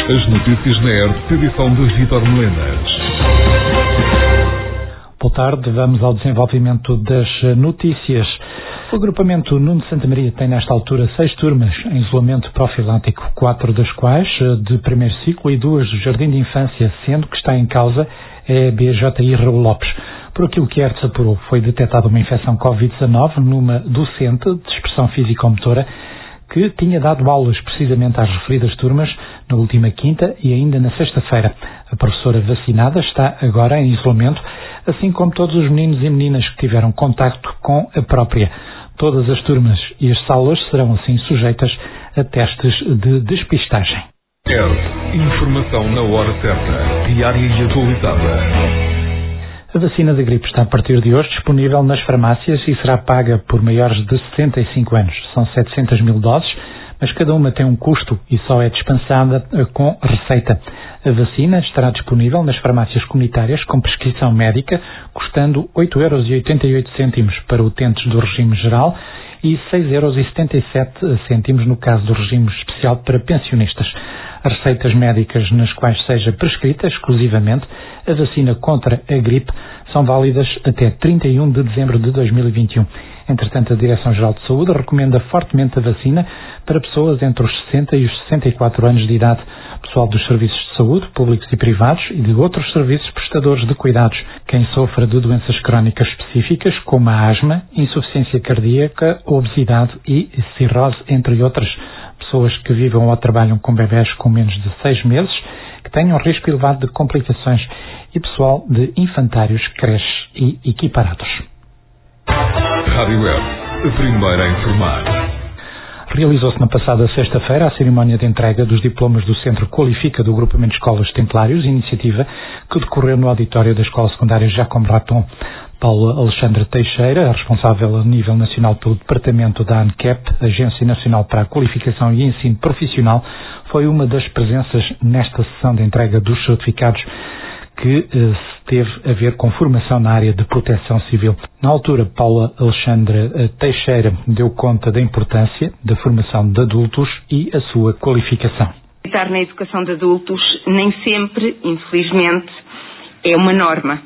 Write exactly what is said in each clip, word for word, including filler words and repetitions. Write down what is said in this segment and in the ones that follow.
As notícias na R T P, edição de Vítor Melenas. Boa tarde, vamos ao desenvolvimento das notícias. O agrupamento Nuno de Santa Maria tem nesta altura seis turmas em isolamento profilático, quatro das quais de primeiro ciclo e duas do Jardim de Infância, sendo que está em causa a B J I Raul Lopes. Por aquilo que a ERTS apurou, foi detectada uma infecção covid dezanove numa docente de expressão físico-motora que tinha dado aulas precisamente às referidas turmas na última quinta e ainda na sexta-feira. A professora vacinada está agora em isolamento, assim como todos os meninos e meninas que tiveram contacto com a própria. Todas as turmas e as salas serão assim sujeitas a testes de despistagem. R. Informação na hora certa, diária e atualizada. A vacina da gripe está a partir de hoje disponível nas farmácias e será paga por maiores de sessenta e cinco anos. São setecentas mil doses, mas cada uma tem um custo e só é dispensada com receita. A vacina estará disponível nas farmácias comunitárias com prescrição médica, custando oito euros e oitenta e oito cêntimos para utentes do regime geral e seis euros e setenta e sete cêntimos no caso do regime especial para pensionistas. As receitas médicas nas quais seja prescrita exclusivamente a vacina contra a gripe são válidas até trinta e um de dezembro de dois mil e vinte e um. Entretanto, a Direção-Geral de Saúde recomenda fortemente a vacina para pessoas entre os sessenta e os sessenta e quatro anos de idade, pessoal dos serviços de saúde, públicos e privados, e de outros serviços prestadores de cuidados, quem sofra de doenças crónicas específicas, como a asma, insuficiência cardíaca, obesidade e cirrose, entre outras, pessoas que vivam ou trabalham com bebés com menos de seis meses, que tenham risco elevado de complicações, e pessoal de infantários, creches e equiparados. Rádio R, a primeira a informar. Realizou-se na passada sexta-feira a cerimónia de entrega dos diplomas do Centro Qualifica do Agrupamento de Escolas Templários, iniciativa que decorreu no auditório da Escola Secundária Jacome Raton. Paulo Alexandre Teixeira, responsável a nível nacional pelo departamento da ANCAP, Agência Nacional para a Qualificação e Ensino Profissional, foi uma das presenças nesta sessão de entrega dos certificados que eh, teve a ver com formação na área de proteção civil. Na altura, Paula Alexandre eh, Teixeira deu conta da importância da formação de adultos e a sua qualificação. Estar na educação de adultos nem sempre, infelizmente, é uma norma.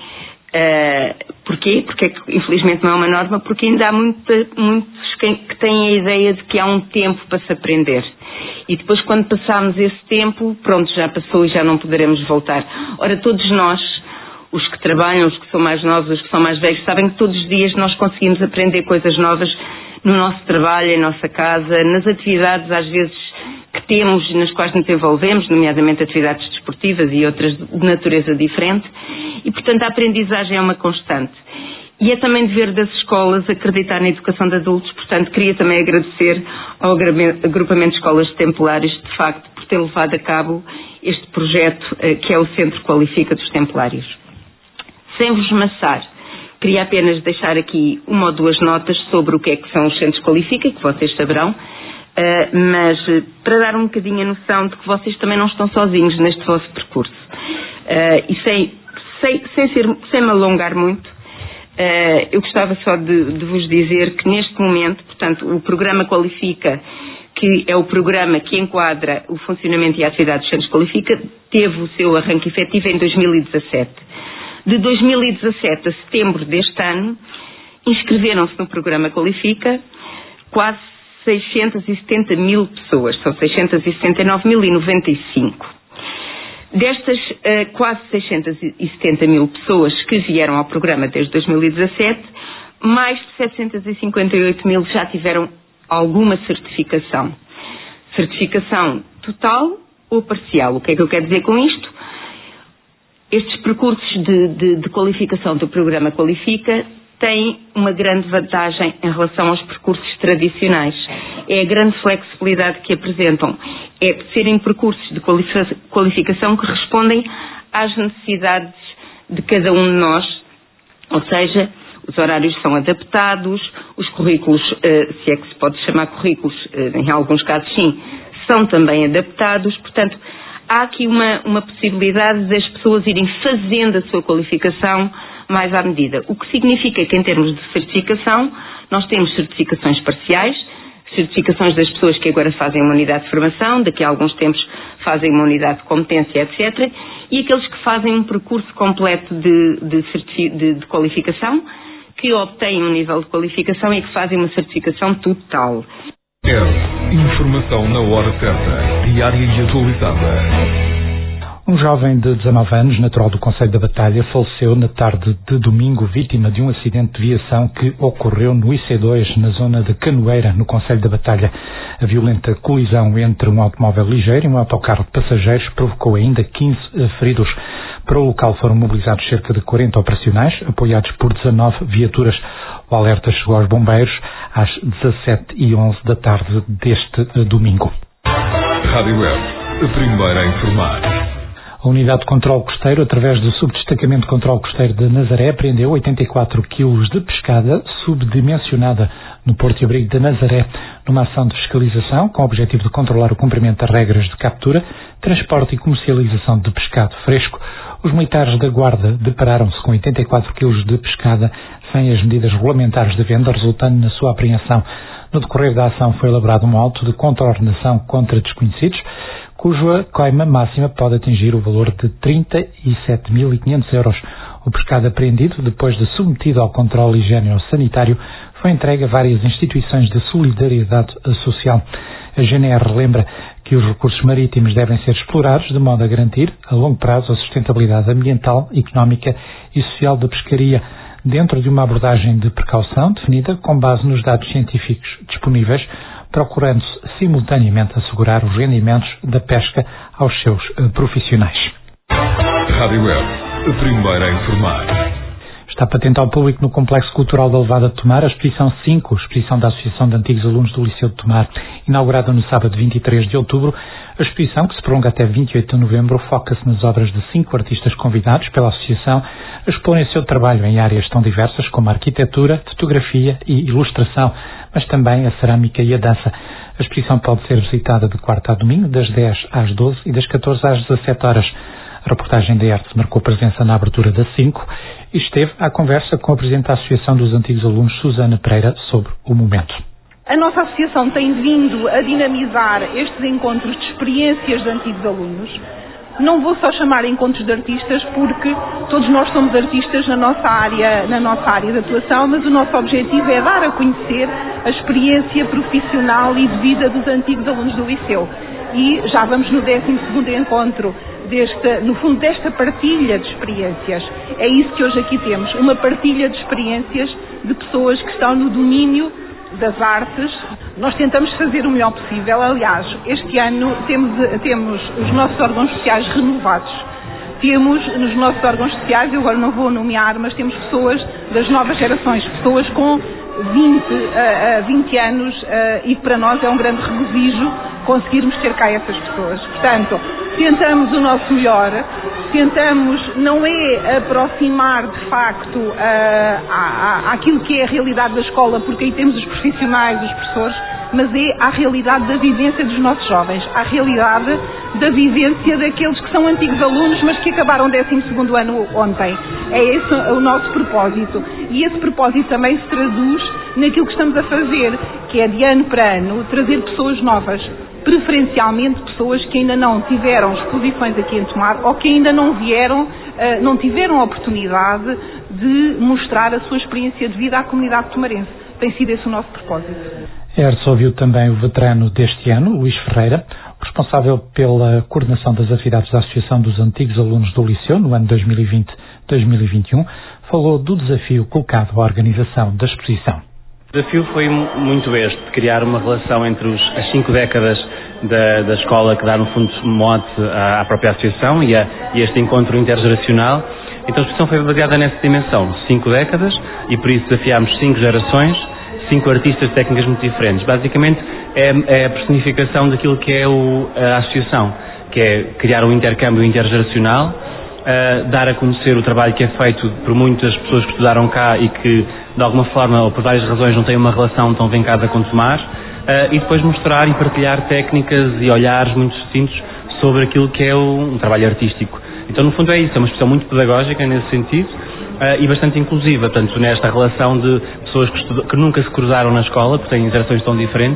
Uh, porquê? Porque infelizmente não é uma norma, porque ainda há muita, muitos que, que têm a ideia de que há um tempo para se aprender. E depois, quando passarmos esse tempo, pronto, já passou e já não poderemos voltar. Ora, todos nós, os que trabalham, os que são mais novos, os que são mais velhos, sabem que todos os dias nós conseguimos aprender coisas novas no nosso trabalho, em nossa casa, nas atividades, às vezes, que temos, nas quais nos envolvemos, nomeadamente atividades desportivas e outras de natureza diferente. E, portanto, a aprendizagem é uma constante. E é também dever das escolas acreditar na educação de adultos, portanto, queria também agradecer ao Agrupamento de Escolas Templários, de facto, por ter levado a cabo este projeto, que é o Centro Qualifica dos Templários. Sem vos maçar, queria apenas deixar aqui uma ou duas notas sobre o que é que são os Centros Qualifica, que vocês saberão, mas para dar um bocadinho a noção de que vocês também não estão sozinhos neste vosso percurso. E sem, sem, sem, ser, sem me alongar muito, Uh, eu gostava só de, de vos dizer que neste momento, portanto, o programa Qualifica, que é o programa que enquadra o funcionamento e a atividade dos Centros Qualifica, teve o seu arranque efetivo em dois mil e dezassete. De dois mil e dezassete a setembro deste ano, inscreveram-se no programa Qualifica quase seiscentas e setenta mil pessoas, são seiscentas e setenta e nove mil e noventa e cinco. Destas uh, quase seiscentas e setenta mil pessoas que vieram ao programa desde dois mil e dezassete, mais de setecentas e cinquenta e oito mil já tiveram alguma certificação. Certificação total ou parcial. O que é que eu quero dizer com isto? Estes percursos de, de, de qualificação do programa Qualifica têm uma grande vantagem em relação aos percursos tradicionais. É a grande flexibilidade que apresentam. É serem percursos de qualificação que respondem às necessidades de cada um de nós, ou seja, os horários são adaptados, os currículos, se é que se pode chamar currículos, em alguns casos sim, são também adaptados, portanto, há aqui uma, uma possibilidade das pessoas irem fazendo a sua qualificação mais à medida. O que significa que, em termos de certificação, nós temos certificações parciais, certificações das pessoas que agora fazem uma unidade de formação, daqui a alguns tempos fazem uma unidade de competência, etcétera, e aqueles que fazem um percurso completo de, de, de, de qualificação, que obtêm um nível de qualificação e que fazem uma certificação total. É informação na hora certa, diária e atualizada. Um jovem de dezanove anos, natural do Concelho da Batalha, faleceu na tarde de domingo, vítima de um acidente de viação que ocorreu no I C dois, na zona de Canoeira, no Concelho da Batalha. A violenta colisão entre um automóvel ligeiro e um autocarro de passageiros provocou ainda quinze feridos. Para o local foram mobilizados cerca de quarenta operacionais, apoiados por dezanove viaturas. O alerta chegou aos bombeiros às dezassete e onze da tarde deste domingo. Rádio Web, a primeira a informar. A Unidade de Controlo Costeiro, através do Subdestacamento de Controlo Costeiro de Nazaré, apreendeu oitenta e quatro quilos de pescada subdimensionada no Porto e Abrigo de Nazaré, numa ação de fiscalização com o objetivo de controlar o cumprimento das regras de captura, transporte e comercialização de pescado fresco. Os militares da Guarda depararam-se com oitenta e quatro quilos de pescada sem as medidas regulamentares de venda, resultando na sua apreensão. No decorrer da ação foi elaborado um auto de contraordenação contra desconhecidos, cuja coima máxima pode atingir o valor de trinta e sete mil e quinhentos euros. O pescado apreendido, depois de submetido ao controle higiênico-sanitário, foi entregue a várias instituições de solidariedade social. A G N R lembra que os recursos marítimos devem ser explorados de modo a garantir, a longo prazo, a sustentabilidade ambiental, económica e social da pescaria, dentro de uma abordagem de precaução definida com base nos dados científicos disponíveis, procurando-se simultaneamente assegurar os rendimentos da pesca aos seus profissionais. Rádio Web, a primeira a informar. Está patente ao público no Complexo Cultural da Levada de Tomar a exposição cinco, exposição da Associação de Antigos Alunos do Liceu de Tomar, inaugurada no sábado vinte e três de outubro. A exposição, que se prolonga até vinte e oito de novembro, foca-se nas obras de cinco artistas convidados pela Associação a exporem o seu trabalho em áreas tão diversas como a arquitetura, fotografia e ilustração, mas também a cerâmica e a dança. A exposição pode ser visitada de quarta a domingo, das dez às doze e das catorze às dezassete horas. A reportagem da Arte marcou presença na abertura da cinco e esteve à conversa com a Presidente da Associação dos Antigos Alunos, Susana Pereira, sobre o momento. A nossa associação tem vindo a dinamizar estes encontros de experiências de antigos alunos. Não vou só chamar encontros de artistas, porque todos nós somos artistas na nossa área, na nossa área de atuação, mas o nosso objetivo é dar a conhecer a experiência profissional e de vida dos antigos alunos do Liceu. E já vamos no décimo segundo encontro, desta, no fundo, desta partilha de experiências. É isso que hoje aqui temos, uma partilha de experiências de pessoas que estão no domínio das artes. Nós tentamos fazer o melhor possível. Aliás, este ano temos, temos os nossos órgãos sociais renovados. Temos nos nossos órgãos sociais, eu agora não vou nomear, mas temos pessoas das novas gerações, pessoas com vinte anos, e para nós é um grande regozijo conseguirmos ter cá essas pessoas. Portanto, tentamos o nosso melhor, tentamos não é aproximar de facto uh, à, à, àquilo que é a realidade da escola, porque aí temos os profissionais, os professores, mas é à realidade da vivência dos nossos jovens, à realidade da vivência daqueles que são antigos alunos, mas que acabaram o décimo segundo ano ontem. É esse o nosso propósito. E esse propósito também se traduz naquilo que estamos a fazer, que é de ano para ano trazer pessoas novas, preferencialmente pessoas que ainda não tiveram exposições aqui em Tomar ou que ainda não vieram, não tiveram a oportunidade de mostrar a sua experiência de vida à comunidade tomarense. Tem sido esse o nosso propósito. A ERS ouviu também o veterano deste ano, Luís Ferreira, responsável pela coordenação das atividades da Associação dos Antigos Alunos do Liceu no ano dois mil e vinte a dois mil e vinte e um, falou do desafio colocado à organização da exposição. O desafio foi muito este, de criar uma relação entre os, as cinco décadas da, da escola que dá no fundo mote à, à própria associação e a e este encontro intergeracional. Então a exposição foi baseada nessa dimensão, cinco décadas, e por isso desafiámos cinco gerações, cinco artistas de técnicas muito diferentes. Basicamente é, é a personificação daquilo que é o, a associação, que é criar um intercâmbio intergeracional, uh, dar a conhecer o trabalho que é feito por muitas pessoas que estudaram cá e que de alguma forma ou por várias razões não têm uma relação tão vincada com Tomar, uh, e depois mostrar e partilhar técnicas e olhares muito distintos sobre aquilo que é o, um trabalho artístico. Então no fundo é isso, é uma expressão muito pedagógica nesse sentido, uh, e bastante inclusiva, tanto nesta relação de pessoas que, estudo, que nunca se cruzaram na escola, porque têm gerações tão diferentes,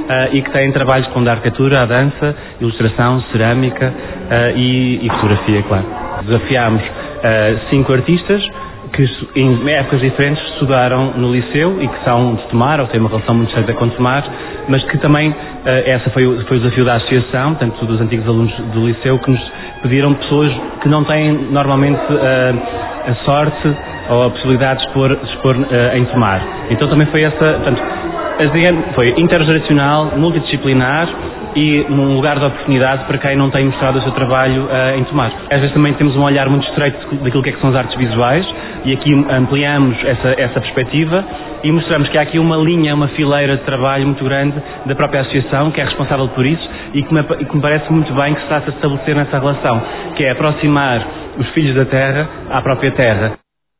uh, e que têm trabalhos com a arquitetura, a dança, ilustração, cerâmica uh, e, e fotografia, claro. Desafiámos uh, cinco artistas que em épocas diferentes estudaram no liceu e que são de Tomar, ou têm uma relação muito estreita com Tomar, mas que também, uh, essa foi o, foi o desafio da associação, portanto, dos antigos alunos do liceu, que nos pediram pessoas que não têm normalmente uh, a sorte ou a possibilidade de expor, de expor uh, em Tomar. Então também foi essa, portanto, foi intergeracional, multidisciplinar e num lugar de oportunidade para quem não tem mostrado o seu trabalho uh, em Tomar. Às vezes também temos um olhar muito estreito daquilo que, é que são as artes visuais e aqui ampliamos essa, essa perspectiva e mostramos que há aqui uma linha, uma fileira de trabalho muito grande da própria associação que é responsável por isso e que me, e que me parece muito bem que se está a estabelecer nessa relação, que é aproximar os filhos da terra à própria terra.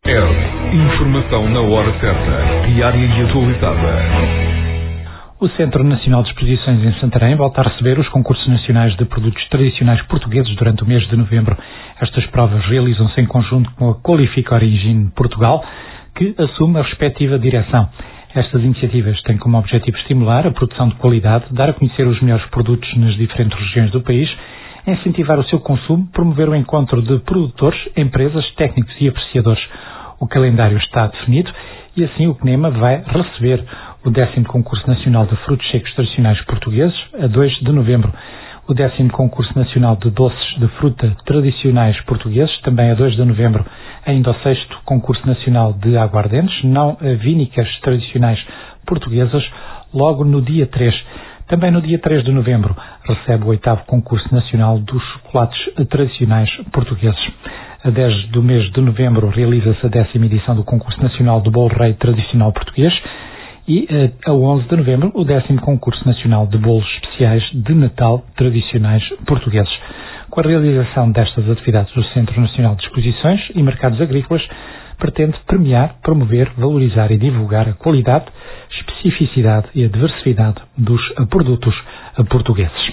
É informação na hora certa, diária e atualizada. O Centro Nacional de Exposições em Santarém volta a receber os concursos nacionais de produtos tradicionais portugueses durante o mês de novembro. Estas provas realizam-se em conjunto com a Qualifica Origine Portugal, que assume a respectiva direção. Estas iniciativas têm como objetivo estimular a produção de qualidade, dar a conhecer os melhores produtos nas diferentes regiões do país, incentivar o seu consumo, promover o encontro de produtores, empresas, técnicos e apreciadores. O calendário está definido e assim o CNEMA vai receber o décimo Concurso Nacional de Frutos Secos Tradicionais Portugueses, a dois de novembro. O décimo Concurso Nacional de Doces de Fruta Tradicionais Portugueses, também a dois de novembro. Ainda o sexto Concurso Nacional de Aguardentes, não vínicas tradicionais portuguesas, logo no dia três. Também no dia três de novembro recebe o oitavo Concurso Nacional dos Chocolates Tradicionais Portugueses. A dez do mês de novembro realiza-se a décima edição do Concurso Nacional do Bolo Rei Tradicional Português e a onze de novembro o décimo Concurso Nacional de Bolos Especiais de Natal Tradicionais Portugueses. Com a realização destas atividades, o Centro Nacional de Exposições e Mercados Agrícolas pretende premiar, promover, valorizar e divulgar a qualidade, especificidade e a diversidade dos produtos portugueses.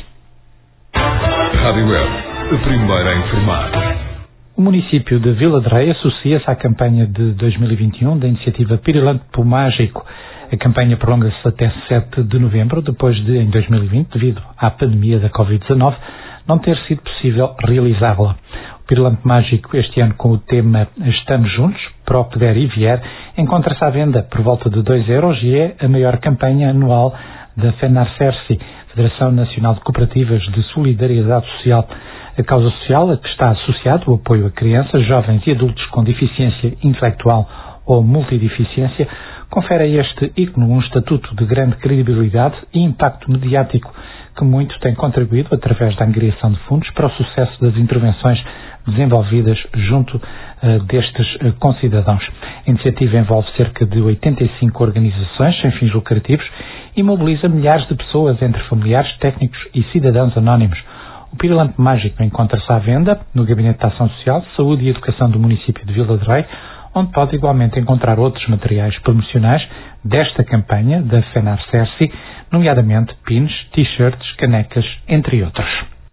Rádio Web, a primeira a informar. O município de Vila de Rei associa-se à campanha de dois mil e vinte e um da iniciativa Pirilampo Mágico. A campanha prolonga-se até sete de novembro, depois de, em dois mil e vinte, devido à pandemia da covid dezanove, não ter sido possível realizá-la. O Pirilampo Mágico, este ano com o tema Estamos Juntos, para o que der e vier, encontra-se à venda por volta de dois euros e é a maior campanha anual da FENARCERSI, Federação Nacional de Cooperativas de Solidariedade Social. A causa social a que está associado o apoio a crianças, jovens e adultos com deficiência intelectual ou multideficiência confere a este ícone um estatuto de grande credibilidade e impacto mediático que muito tem contribuído através da angariação de fundos para o sucesso das intervenções desenvolvidas junto uh, destes uh, concidadãos. A iniciativa envolve cerca de oitenta e cinco organizações sem fins lucrativos e mobiliza milhares de pessoas entre familiares, técnicos e cidadãos anónimos. O Pirilampo Mágico encontra-se à venda no Gabinete de Ação Social, Saúde e Educação do município de Vila de Rei, onde pode igualmente encontrar outros materiais promocionais desta campanha da FENARCERSI, nomeadamente pins, t-shirts, canecas, entre outros.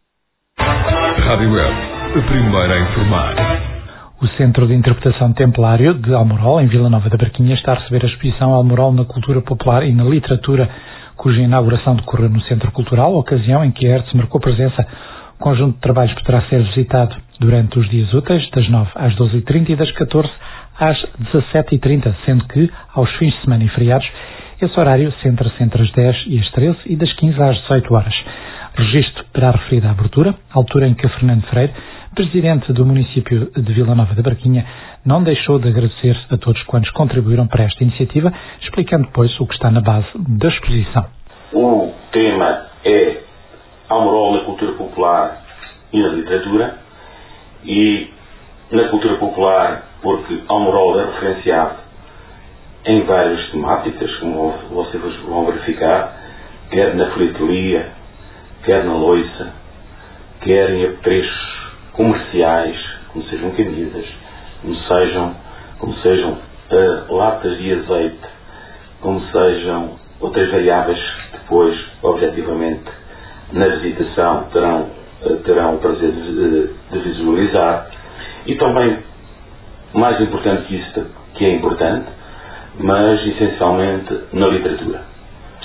Rádio Web, a primeira a informar. O Centro de Interpretação Templário de Almorol, em Vila Nova da Barquinha, está a receber a exposição Almorol na Cultura Popular e na Literatura, cuja inauguração decorreu no Centro Cultural, ocasião em que a ERTS marcou presença. O conjunto de trabalhos poderá ser visitado durante os dias úteis, das nove às doze e trinta e das catorze às dezassete e trinta, sendo que, aos fins de semana e feriados, esse horário centra-se entre as dez e as treze e das quinze às dezoito horas. Registro para a referida abertura, altura em que Fernando Freire, presidente do município de Vila Nova da Barquinha, não deixou de agradecer a todos quantos contribuíram para esta iniciativa, explicando depois o que está na base da exposição. O tema é Almorol na cultura popular e na literatura, e na cultura popular porque Almorol é referenciado em várias temáticas, como vocês vão verificar, quer na filatelia, quer na loiça, quer em apetrechos comerciais, como sejam camisas, como sejam, como sejam uh, latas de azeite, como sejam outras variáveis que depois, objetivamente, na visitação terão, uh, terão o prazer de, de visualizar. E também, mais importante que isso, que é importante, mas essencialmente na literatura.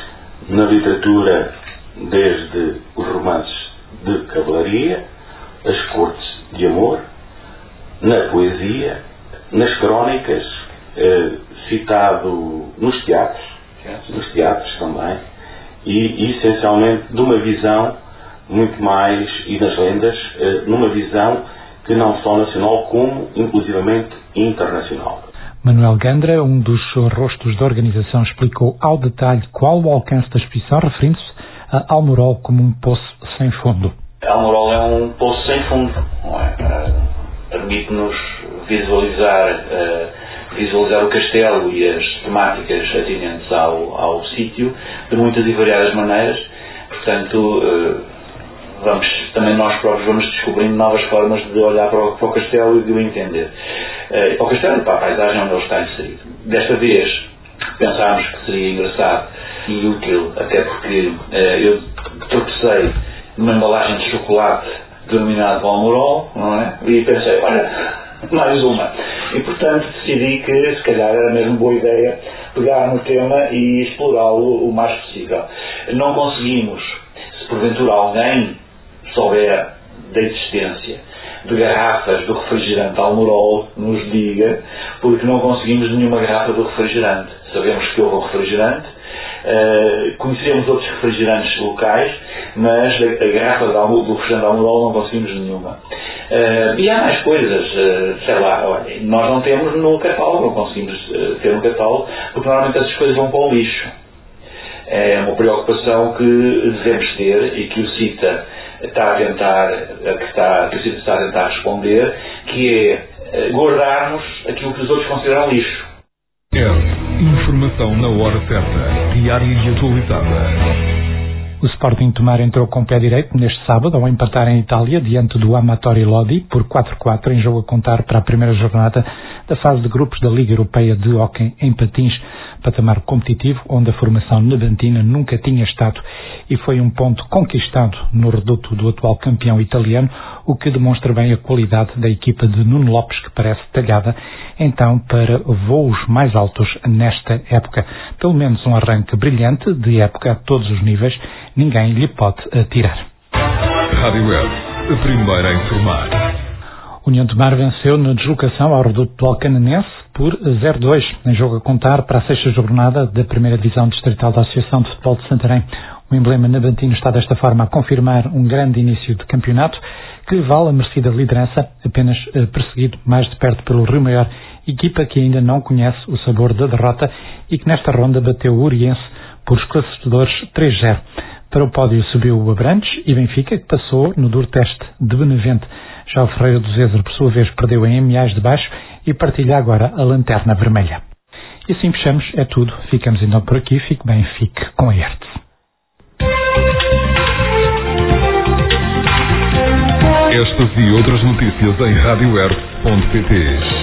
na literatura desde os romances de cavalaria, as cortes de amor, na poesia, nas crónicas, eh, citado nos teatros, nos teatros também, e, e essencialmente de uma visão muito mais, e nas lendas, eh, numa visão que não só nacional como inclusivamente internacional. Manuel Gandra, um dos rostos da organização, explicou ao detalhe qual o alcance da exposição, referindo-se a Almorol como um poço sem fundo. Almorol é um poço sem fundo, não é? Uh, permite-nos visualizar, uh, visualizar o castelo e as temáticas atinentes ao, ao sítio de muitas e variadas maneiras. Portanto, uh, vamos, também nós próprios vamos descobrindo novas formas de olhar para o, para o castelo e de o entender. Uh, para o castelo e para a paisagem onde ele está inserido. Desta vez pensámos que seria engraçado e útil, até porque uh, eu tropecei numa embalagem de chocolate denominado Almorol, não é? E pensei, olha, mais uma. E portanto decidi que se calhar era mesmo boa ideia pegar no tema e explorá-lo o mais possível. Não conseguimos, se porventura alguém souber da existência de garrafas do refrigerante Almorol, nos diga, porque não conseguimos nenhuma garrafa do refrigerante. Sabemos que houve um refrigerante, uh, conhecemos outros refrigerantes locais, mas a, a garrafa do refrigerante Almorol não conseguimos nenhuma. Uh, e há mais coisas, uh, sei lá, olha, nós não temos no catálogo, não conseguimos uh, ter no catálogo, porque normalmente essas coisas vão para o lixo. É uma preocupação que devemos ter e que o CITA está a tentar, que, está, que o CITA está a tentar responder, que é guardarmos aquilo que os outros consideram lixo. É informação na hora certa, diária e atualizada. O Sporting Tomar entrou com o pé direito neste sábado ao empatar em Itália diante do Amatori Lodi por quatro a quatro em jogo a contar para a primeira jornada da fase de grupos da Liga Europeia de Hóquei em patins, patamar competitivo onde a formação nabantina nunca tinha estado, e foi um ponto conquistado no reduto do atual campeão italiano, o que demonstra bem a qualidade da equipa de Nuno Lopes, que parece talhada então para voos mais altos nesta época. Pelo menos um arranque brilhante de época a todos os níveis, ninguém lhe pode tirar. Rádio Web, a primeira a informar. União de Mar venceu na deslocação ao reduto do Alcanenense por zero a dois, em jogo a contar para a sexta jornada da primeira divisão distrital da Associação de Futebol de Santarém. O emblema nabantino está desta forma a confirmar um grande início de campeonato, que vale a merecida liderança, apenas perseguido mais de perto pelo Rio Maior, equipa que ainda não conhece o sabor da derrota e que nesta ronda bateu o Oriense por esclarecedores três a zero. Para o pódio subiu o Abrantes e Benfica, que passou no duro teste de Benavente. Já o Ferreira do Zezer, por sua vez, perdeu em Amiais de Baixo e partilha agora a lanterna vermelha. E assim fechamos, é tudo. Ficamos então por aqui. Fique bem, fique com a E R T. Estas e outras notícias em rádio r ponto pt.